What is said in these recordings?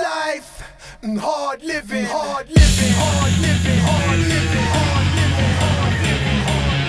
life and hard living, hard living, hard living, hard living, hard living, hard living,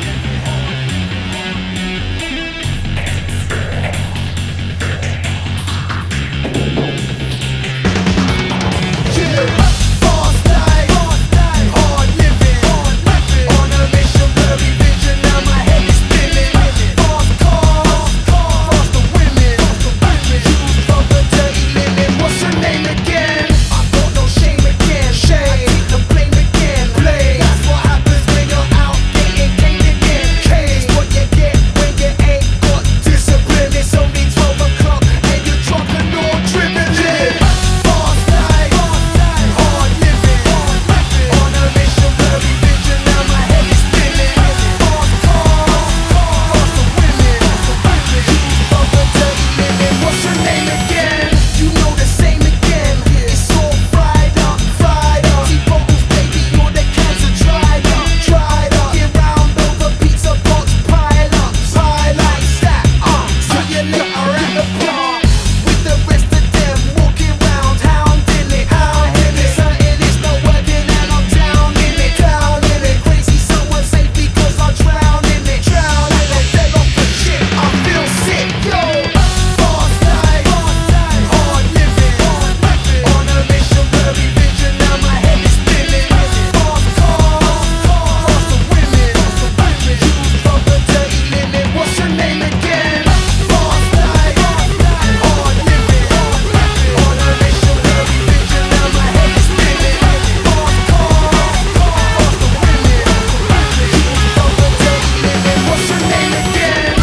fast life, hard living, on a mission, blurry vision, now my head is spinning. Fast cars, faster women, shoes rubber, dirty linen. What's her name again? I got no shame again. Shame, I take the blame again. Blame, that's what happens when you're out getting cane again. Cane's what you get when you ain't got discipline. It's only 12 o'clock and you're dropping all dribbling. Fast life, hard living, on a mission, blurry vision, now my head is spinning. Fast cars, faster women, shoes rubber, dirty linen. What's her name again? You know the same again. It's all fried up, fried up. Empty bottles, baby, all the cans are dried up, dried up. Get round over pizza box, pile up, pile like that. See you later at the bar with the rest of them walking round, hounding it, hounding it. Certain it's not working and I'm down in it, down in it. Crazy, someone save me 'cause I'm drowning it, drowning it. Fell off the ship, I feel sick, yo. Fast life, hard living, on a mission, blurry vision, now my head is spinning. Fast cars, faster women, shoes rubber, dirty linen. What's her name again? Fast life, hard living, on a mission, blurry vision, now my head is spinning. Fast cars, faster women, shoes rubber, dirty linen. What's her name again?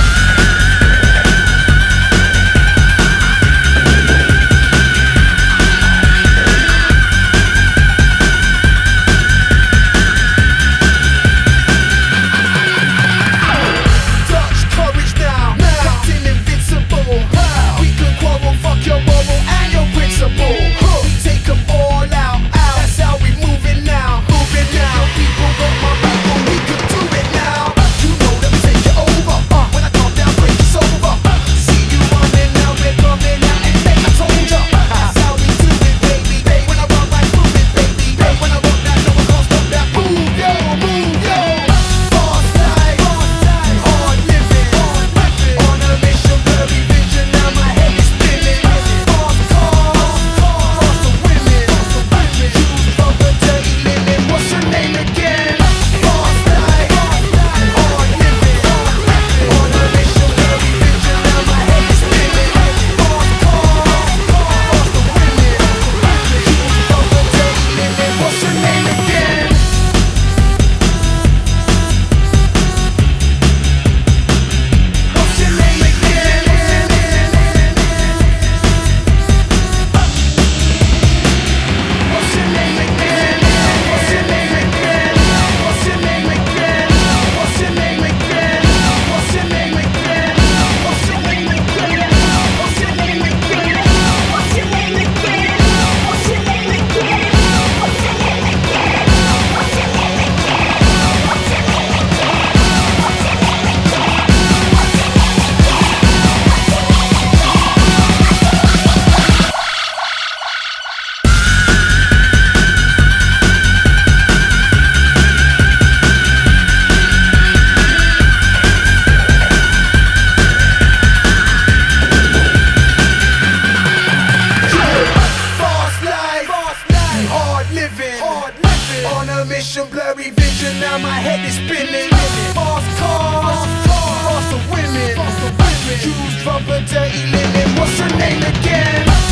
Dutch courage now, Captain Invincible. We can quarrel, fuck your moral and your principle. We take them all out, that's how we moving now, moving now. Your people got my people, we can do it now. You know that we take it over, when I calm down, break it's over. See you running now, we're coming out and then I told ya. That's how we do it, baby. When I run right through it, baby. When I rock that, no one can't stop that. Move yo, move yo. Fast life, hard living, on a mission, blurry vision, now my head is spinning. Fast cars, faster women, shoes rubber, dirty linen. What's her name again? Fast life, hard living, on a mission, blurry vision, now my head is spinning. Fast cars, faster women, shoes rubber, dirty linen. What's her name again? What's your name again? What's your name again? What's your name again? What's your name again? What's your name again? What's your name again? What's your name again? What's your name again? What's your name again? What's your name again? What's your name again? What's your name again? What's your name Fast life, hard living, on a mission, blurry vision, now my head is spinning. Fast cars, faster women, shoes rubber, dirty linen. What's her name again?